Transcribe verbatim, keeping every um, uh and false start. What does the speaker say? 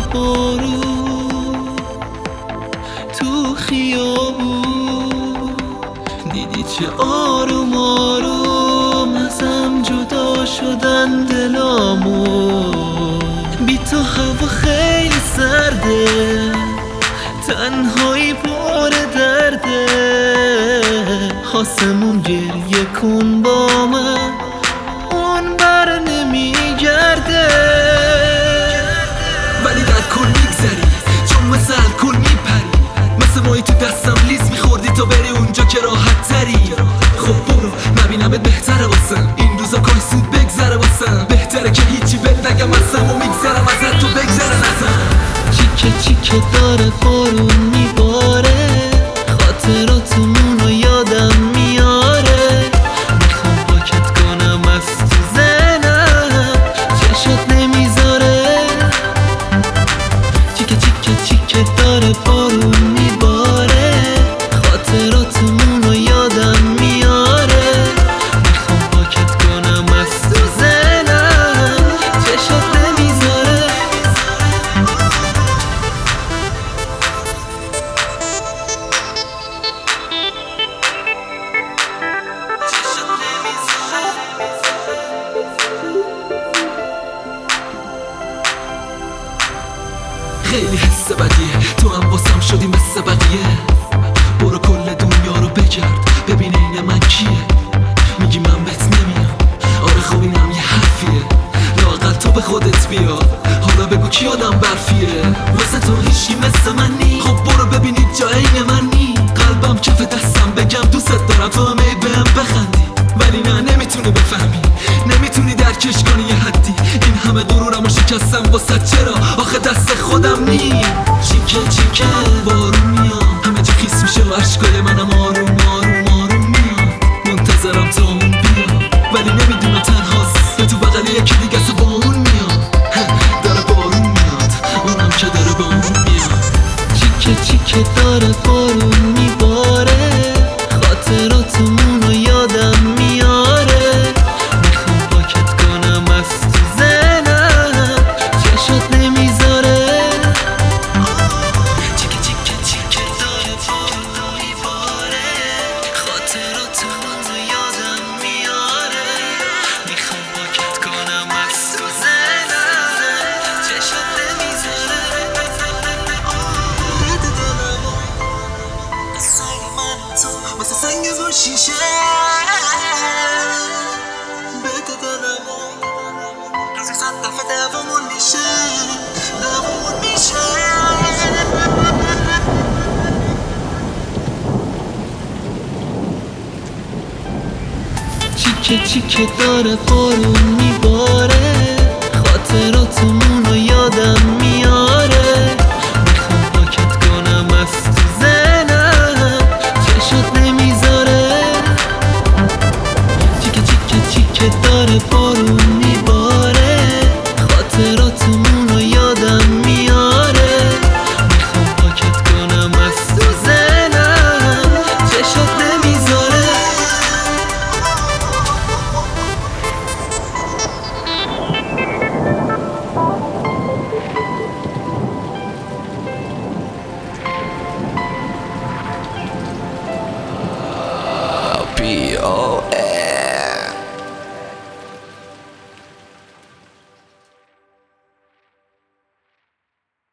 بارون تو خیابون، دیدی چه آروم آروم ازم جدا شدن دلامون. بی تو هوا خیلی سرده، تنهایی پر درده، آسمون گریه کن با من، اون بر نمیگرده. ولی در کل میگذری چون مثل الکل میپری، مثل مایی تو دستم لیز میخوردی تا بری اونجا که راحت تری. خب برو نبینمت بهتره واسم، این روزا کاش زود بگذره واسم. بهتره که هیچی بهت نگم ازم و میگذرم ازت تو بگذره نزم. چیکه چیکه داره بارون میباره، خاطراتمون رو یادم میاره. میخوام پاکت کنم از تو ذهنم، چشات نمیذاره. چیکه چیکه چیکه داره بارون میباره، خاطراتمون رو یادم میاره. میخوام پاکت کنم از تو ذهنم، چشات نمیذاره. خیلی حس بدیه تو هم واسم شدی مثل بقیه. برو کل دنیا رو بگرد ببین این من کیه. میگی من بهت نمیام، آره خب اینم یه حرفیه. لااقل تو به خودت بیا، حالا بگو کی آدم برفیه. واسه تو هیچی مثل من نی، خب برو ببینید جا عین من نی. قلبم کف دستم بگم دوست دارم، تو هم ای بهم بخندی. ولی نه نمیتونی بفهمی، نمیتونی درکش کنی یه حدی. این همه غرورمو شکستم واسه چرا، آخه دست خودم نی. چیکه چیکه بارون میاد، همه جا خیس میشه و عشقای منم آروم آروم آروم میاد. منتظرم تا اون بیا، ولی نمیدونم تنهاست یا تو بغل یکی دیگه است با اون میاد. داره بارون میاد، اونم که داره با اون میاد. چیکه چیکه داره بارون میباره، خاطراتمون رو یادم میاره. میخوام پاکت کنم از تو ذهنم، چشات نمیذاره. چیکه چیکه چیکه داره بارون میباره، خاطراتمون رو یادم میاره. میخوام پاکت کنم از تو ذهنم، چشات نمیذاره. مثل سنگ زور شیشه بهت دلمو روزی صد دفعه دوامون میشه دوامون میشه. چیکه چیکه داره بارون میباره، خاطراتمون رو یادم میاره. میخوام پاکت کنم از تو ذهنم، چشات نمیذاره. چیکه چیکه چیکه داره بارون میباره، خاطراتمون رو یادم میاره. میخوام پاکت کنم از تو ذهنم، چشات نمیذاره. P O